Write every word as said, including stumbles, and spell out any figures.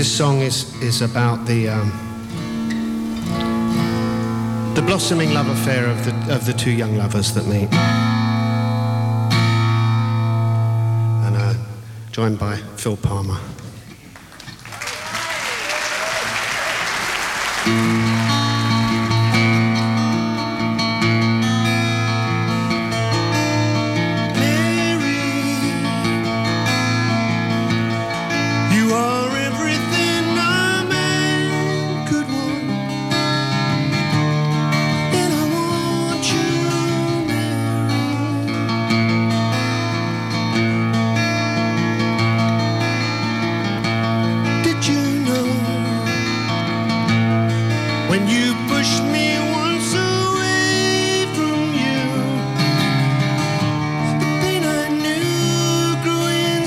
This song is, is about the um, the blossoming love affair of the, of the two young lovers that meet. And uh, joined by Phil Palmer.